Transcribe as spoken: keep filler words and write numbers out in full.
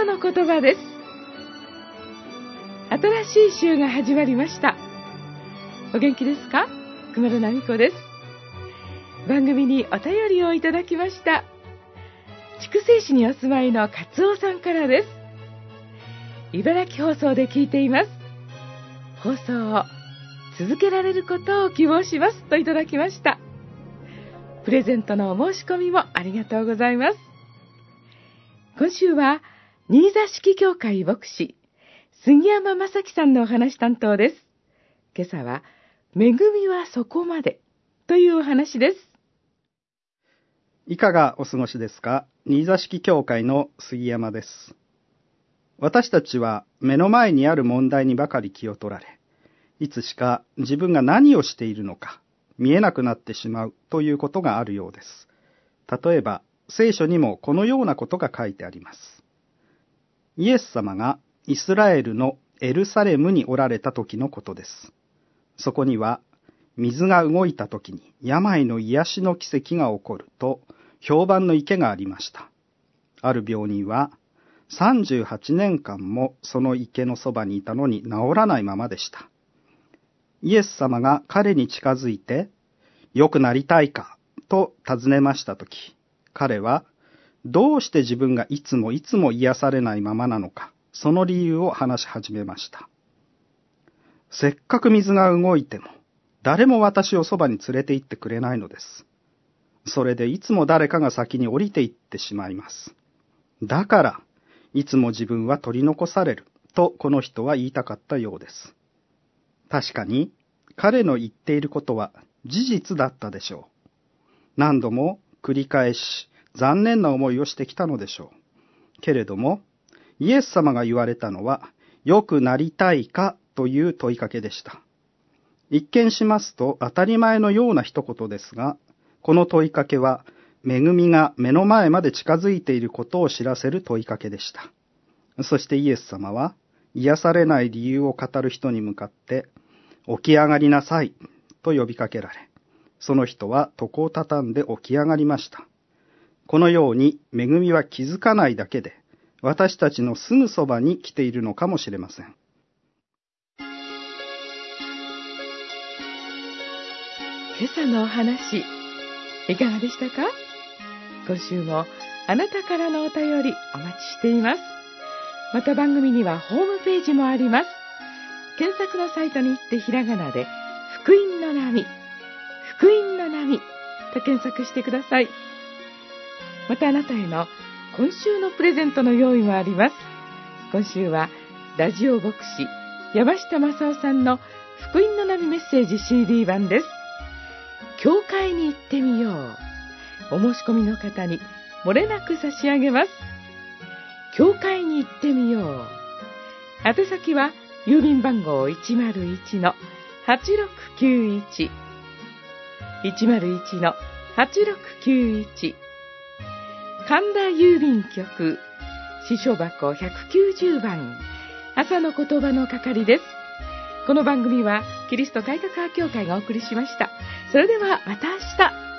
朝の言葉です。新しい週が始まりました。お元気ですか？熊野奈美子です。番組にお便りをいただきました。筑西市にお住まいの勝夫さんからです。茨城放送で聞いています。放送を続けられることを希望しますといただきました。プレゼントのお申し込みもありがとうございます。今週は新座式教会牧師杉山正樹さんのお話担当です。今朝は恵みはそこまでというお話です。 いかがお過ごしですか？新座式教会の杉山です。私たちは目の前にある問題にばかり気を取られ、いつしか自分が何をしているのか見えなくなってしまうということがあるようです。例えば聖書にもこのようなことが書いてあります。イエス様がイスラエルのエルサレムにおられた時のことです。そこには水が動いた時に病の癒しの奇跡が起こると評判の池がありました。ある病人はさんじゅうはちねんかんもその池のそばにいたのに治らないままでした。イエス様が彼に近づいて、良くなりたいかと尋ねましたとき、彼はどうして自分がいつもいつも癒されないままなのか、その理由を話し始めました。せっかく水が動いても、誰も私をそばに連れて行ってくれないのです。それでいつも誰かが先に降りて行ってしまいます。だから、いつも自分は取り残されるとこの人は言いたかったようです。確かに彼の言っていることは事実だったでしょう。何度も繰り返し残念な思いをしてきたのでしょう。けれどもイエス様が言われたのは良くなりたいかという問いかけでした。一見しますと当たり前のような一言ですが、この問いかけは恵みが目の前まで近づいていることを知らせる問いかけでした。そしてイエス様は癒されない理由を語る人に向かって起き上がりなさいと呼びかけられ、その人は床を畳んで起き上がりました。このように恵みは気づかないだけで私たちのすぐそばに来ているのかもしれません。 今朝のお話いかがでしたか？今週もあなたからのお便りお待ちしています。また番組にはホームページもあります。検索のサイトに行ってひらがなで福音の波、福音の波と検索してください。またあなたへの今週のプレゼントの用意もあります。今週はラジオ牧師山下正夫さんの福音の波メッセージ シーディー 版です。教会に行ってみよう。お申し込みの方に漏れなく差し上げます。教会に行ってみよう。宛先は郵便番号 いちまるいちのはちろくきゅういち いちまるいちのはちろくきゅういち、神田郵便局支所箱ひゃくきゅうじゅうばん、朝の言葉の係です。この番組はキリスト改革派教会がお送りしました。それではまた明日。